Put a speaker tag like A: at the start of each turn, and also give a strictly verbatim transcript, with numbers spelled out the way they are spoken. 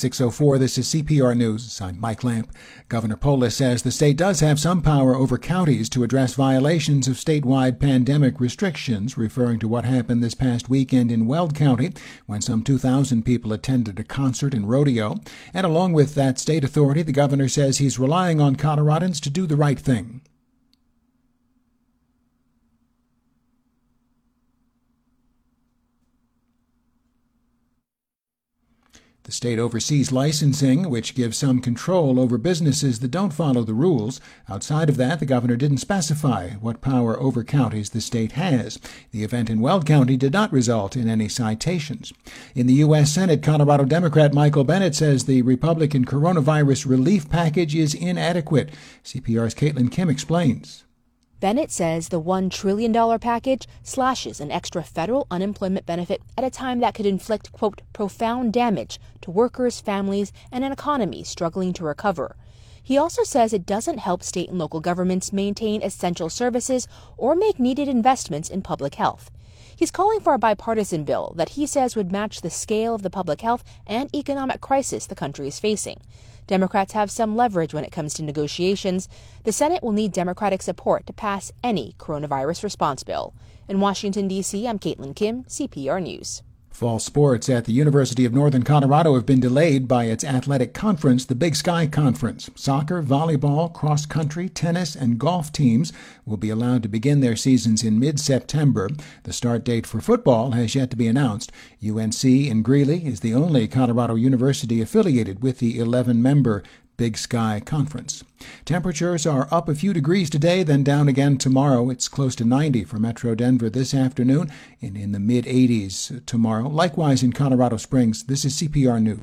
A: six oh four, this is C P R News. I'm Mike Lamp. Governor Polis says the state does have some power over counties to address violations of statewide pandemic restrictions, referring to what happened this past weekend in Weld County when some two thousand people attended a concert and rodeo. And along with that state authority, the governor says he's relying on Coloradans to do the right thing. The state oversees licensing, which gives some control over businesses that don't follow the rules. Outside of that, the governor didn't specify what power over counties the state has. The event in Weld County did not result in any citations. In the U S Senate, Colorado Democrat Michael Bennet says the Republican coronavirus relief package is inadequate. C P R's Caitlin Kim explains.
B: Bennet says the one trillion dollars package slashes an extra federal unemployment benefit at a time that could inflict, quote, profound damage to workers, families, and an economy struggling to recover. He also says it doesn't help state and local governments maintain essential services or make needed investments in public health. He's calling for a bipartisan bill that he says would match the scale of the public health and economic crisis the country is facing. Democrats have some leverage when it comes to negotiations. The Senate will need Democratic support to pass any coronavirus response bill. In Washington, D C, I'm Caitlin Kim, C P R News.
A: Fall sports at the University of Northern Colorado have been delayed by its athletic conference, the Big Sky Conference. Soccer, volleyball, cross-country, tennis, and golf teams will be allowed to begin their seasons in mid-September. The start date for football has yet to be announced. U N C in Greeley is the only Colorado university affiliated with the eleven-member Big Sky Conference. Temperatures are up a few degrees today, then down again tomorrow. It's close to ninety for Metro Denver this afternoon and in the mid eighties tomorrow. Likewise in Colorado Springs. This is C P R News.